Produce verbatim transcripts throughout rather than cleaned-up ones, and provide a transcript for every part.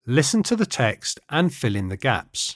Listen to the text and fill in the gaps.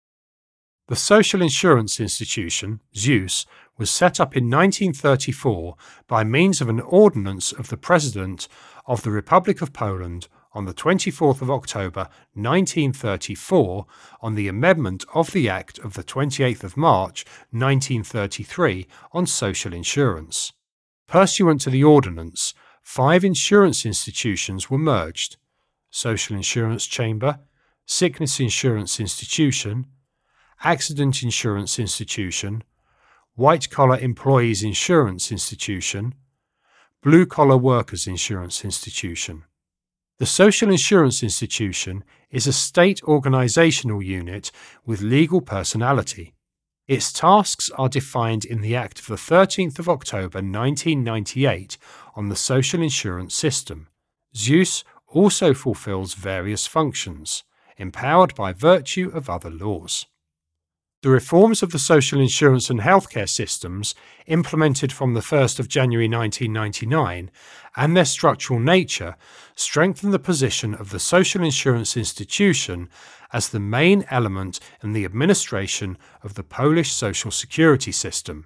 The Social Insurance Institution, ZUS, was set up in nineteen thirty-four by means of an ordinance of the President of the Republic of Poland on the twenty-fourth of October nineteen thirty-four on the amendment of the Act of the twenty-eighth of March nineteen thirty-three on social insurance. Pursuant to the ordinance, five insurance institutions were merged: Social Insurance Chamber, Sickness Insurance Institution, Accident Insurance Institution, White Collar Employees Insurance Institution, Blue Collar Workers Insurance Institution. The Social Insurance Institution is a state organisational unit with legal personality. Its tasks are defined in the Act of the thirteenth of October nineteen ninety-eight on the social insurance system. ZUS also fulfills various functions, empowered by virtue of other laws. The reforms of the social insurance and healthcare systems, implemented from the first of January nineteen ninety-nine, and their structural nature, strengthen the position of the social insurance institution as the main element in the administration of the Polish social security system.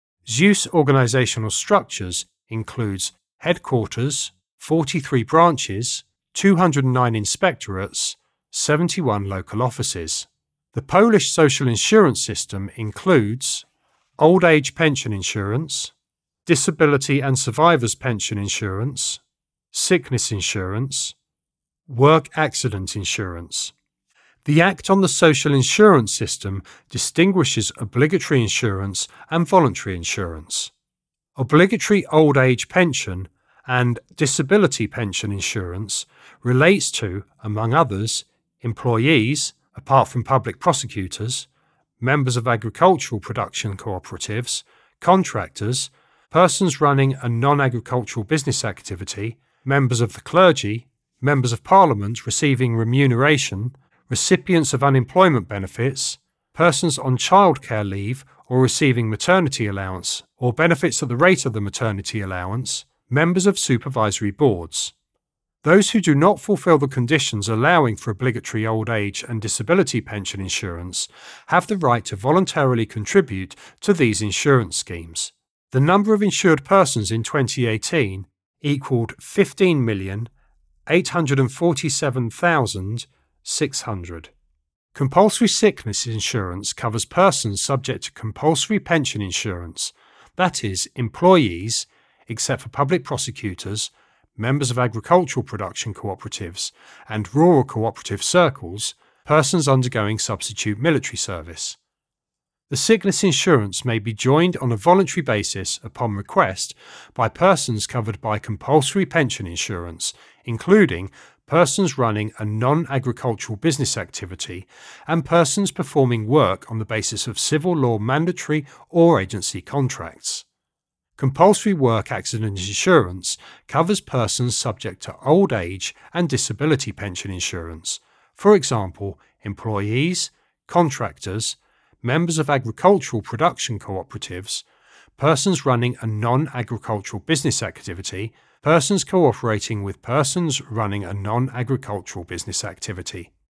ZUS organisational structures includes headquarters, forty-three branches, two hundred nine inspectorates, seventy-one local offices. The Polish social insurance system includes old age pension insurance, disability and survivors pension insurance, sickness insurance, work accident insurance. The Act on the Social Insurance System distinguishes obligatory insurance and voluntary insurance. Obligatory old age pension and disability pension insurance relates to, among others, employees, apart from public prosecutors, members of agricultural production cooperatives, contractors, persons running a non-agricultural business activity, members of the clergy, members of parliament receiving remuneration, recipients of unemployment benefits, persons on childcare leave or receiving maternity allowance or benefits at the rate of the maternity allowance, members of supervisory boards. Those who do not fulfil the conditions allowing for obligatory old age and disability pension insurance have the right to voluntarily contribute to these insurance schemes. The number of insured persons in twenty eighteen equalled fifteen million eight hundred forty-seven thousand six hundred. Compulsory sickness insurance covers persons subject to compulsory pension insurance, that is, employees, except for public prosecutors, members of agricultural production cooperatives and rural cooperative circles, persons undergoing substitute military service. The sickness insurance may be joined on a voluntary basis upon request by persons covered by compulsory pension insurance, including persons running a non-agricultural business activity and persons performing work on the basis of civil law mandatory or agency contracts. Compulsory work accident insurance covers persons subject to old age and disability pension insurance, for example, employees, contractors, members of agricultural production cooperatives, persons running a non-agricultural business activity, persons cooperating with persons running a non-agricultural business activity.